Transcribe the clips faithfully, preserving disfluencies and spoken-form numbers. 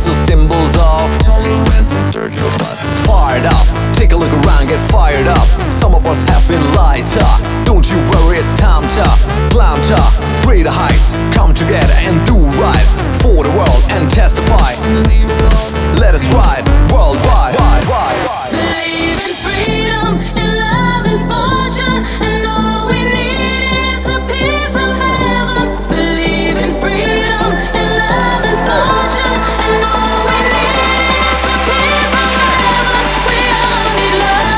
are symbols of tolerance and search of us. Fired up, take a look around, get fired up. Some of us have been lighter. Don't you worry, it's time to climb to greater heights. Come together and do right for the world and testify. Let us ride worldwide. Believe in freedom, in love and fortune, and all we need is a piece of heaven. Believe in freedom, in love and fortune, and all we need is a piece of heaven. We all need love.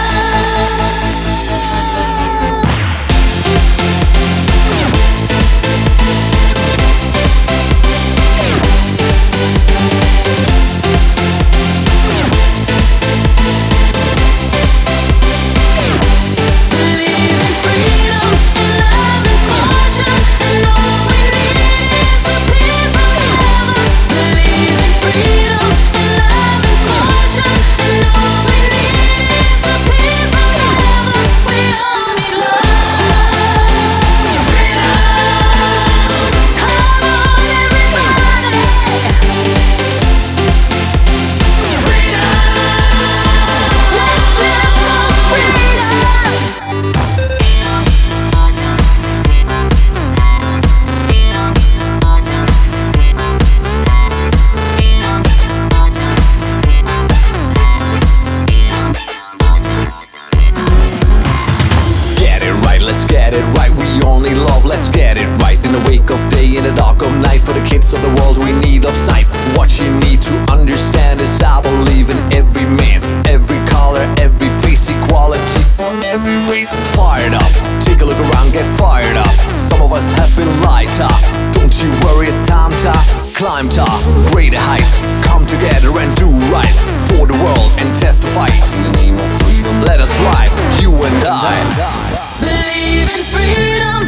Let's get it right, we only love, let's get it right. In the wake of day, in the dark of night, for the kids of the world we need of sight. What you need to understand is I believe in every man, every color, every face, equality for every race. Fired up, take a look around, get fired up. Some of us have been lighter. Don't you worry, it's time to climb to greater heights. Come together and do right for the world and testify. In the name of freedom, let us ride, you and I. Believe in freedom,